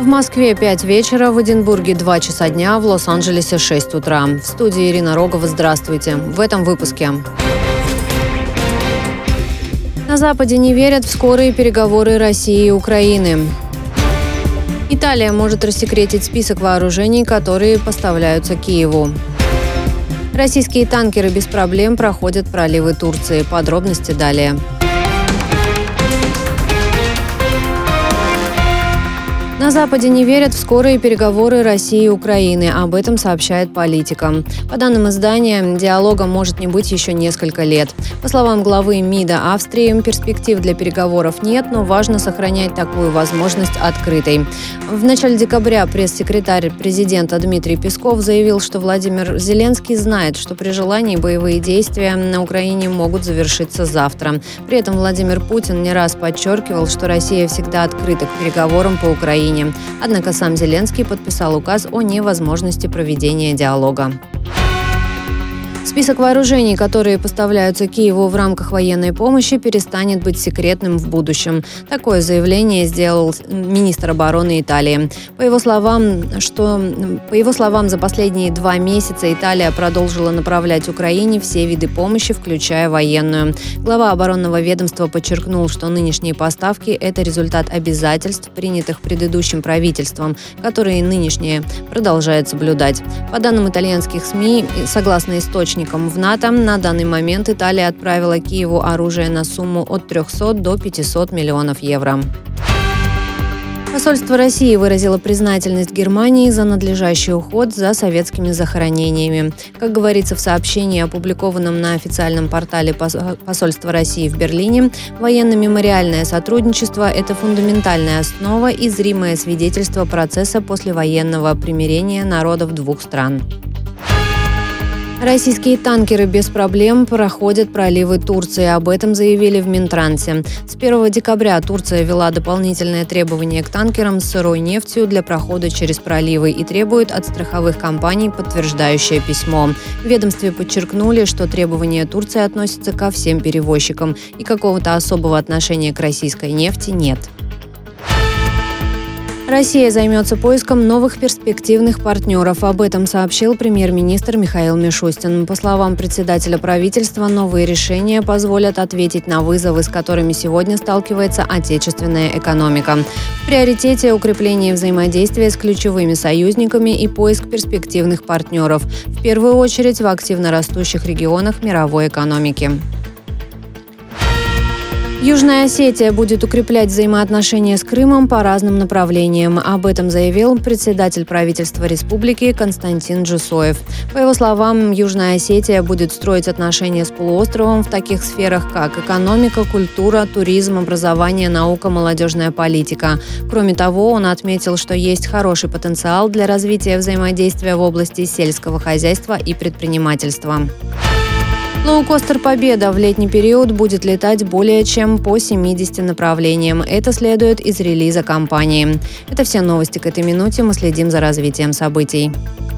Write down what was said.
В Москве 5 вечера, в Эдинбурге 2 часа дня, в Лос-Анджелесе 6 утра. В студии Ирина Рогова. Здравствуйте. В этом выпуске. На Западе не верят в скорые переговоры России и Украины. Италия может рассекретить список вооружений, которые поставляются Киеву. Российские танкеры без проблем проходят проливы Турции. Подробности далее. На Западе не верят в скорые переговоры России и Украины. Об этом сообщает Политика. По данным издания, диалога может не быть еще несколько лет. По словам главы МИДа Австрии, перспектив для переговоров нет, но важно сохранять такую возможность открытой. В начале декабря пресс-секретарь президента Дмитрий Песков заявил, что Владимир Зеленский знает, что при желании боевые действия на Украине могут завершиться завтра. При этом Владимир Путин не раз подчеркивал, что Россия всегда открыта к переговорам по Украине. Однако сам Зеленский подписал указ о невозможности проведения диалога. Список вооружений, которые поставляются Киеву в рамках военной помощи, перестанет быть секретным в будущем. Такое заявление сделал министр обороны Италии. По его словам, за последние 2 месяца Италия продолжила направлять Украине все виды помощи, включая военную. Глава оборонного ведомства подчеркнул, что нынешние поставки – это результат обязательств, принятых предыдущим правительством, которые нынешнее продолжает соблюдать. По данным итальянских СМИ, согласно источникам в НАТО, на данный момент Италия отправила Киеву оружие на сумму от 300 до 500 миллионов евро. Посольство России выразило признательность Германии за надлежащий уход за советскими захоронениями. Как говорится в сообщении, опубликованном на официальном портале посольства России в Берлине, военно-мемориальное сотрудничество – это фундаментальная основа и зримое свидетельство процесса послевоенного примирения народов двух стран. Российские танкеры без проблем проходят проливы Турции. Об этом заявили в Минтрансе. С 1 декабря Турция ввела дополнительные требования к танкерам с сырой нефтью для прохода через проливы и требует от страховых компаний подтверждающее письмо. В ведомстве подчеркнули, что требования Турции относятся ко всем перевозчикам и какого-то особого отношения к российской нефти нет. Россия займется поиском новых перспективных партнеров. Об этом сообщил премьер-министр Михаил Мишустин. По словам председателя правительства, новые решения позволят ответить на вызовы, с которыми сегодня сталкивается отечественная экономика. В приоритете укрепление взаимодействия с ключевыми союзниками и поиск перспективных партнеров, в первую очередь в активно растущих регионах мировой экономики. Южная Осетия будет укреплять взаимоотношения с Крымом по разным направлениям. Об этом заявил председатель правительства республики Константин Джусоев. По его словам, Южная Осетия будет строить отношения с полуостровом в таких сферах, как экономика, культура, туризм, образование, наука, молодежная политика. Кроме того, он отметил, что есть хороший потенциал для развития взаимодействия в области сельского хозяйства и предпринимательства. Лоукостер «Победа» в летний период будет летать более чем по 70 направлениям. Это следует из релиза компании. Это все новости к этой минуте. Мы следим за развитием событий.